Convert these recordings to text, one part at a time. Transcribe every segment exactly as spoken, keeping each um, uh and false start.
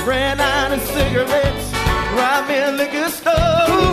ran out of cigarettes, robbed me a liquor store.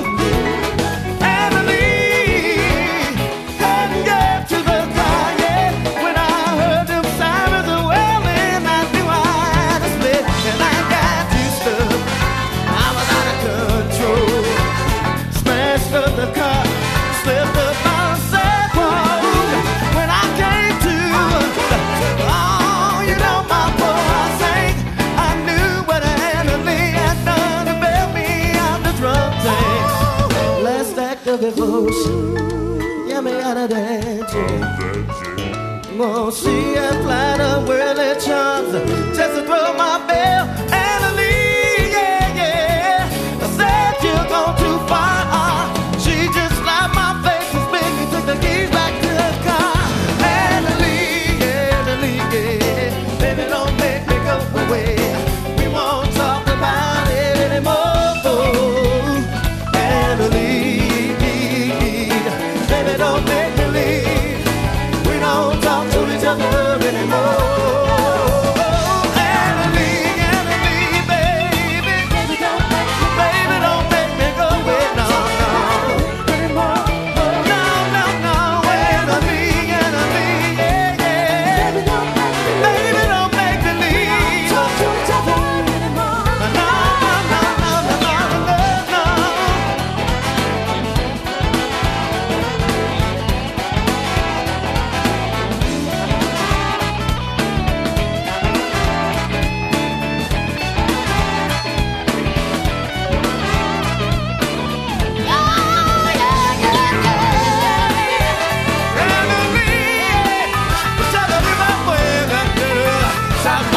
Get me out of that jail. Won't see a flight of worldly charms just to throw my bell and leave. Yeah, yeah. I said you're gone too far. She just slapped my face and spit me, took the keys back to the car and leave. Yeah, leave. Yeah. Baby, don't make me go away. We won't talk about it anymore. And leave. Baby, don't make me leave. We don't talk to each other anymore. Stop.